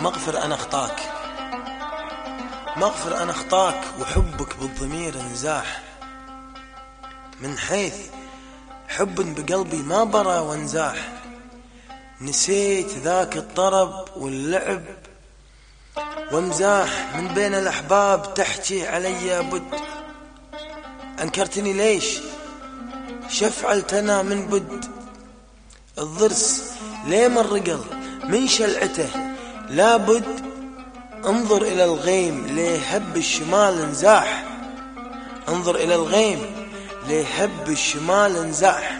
مغفر أنا أخطاك، مغفر أنا أخطاك، وحبك بالضمير انزاح، من حيث حب بقلبي ما برى وانزاح. نسيت ذاك الطرب واللعب وامزاح، من بين الأحباب تحكي علي بد. أنكرتني ليش؟ شفعلت أنا من بد؟ الضرس ليه مرقل من شلعته لابد. انظر إلى الغيم ليه هب الشمال انزاح، انظر إلى الغيم ليه هب الشمال انزاح.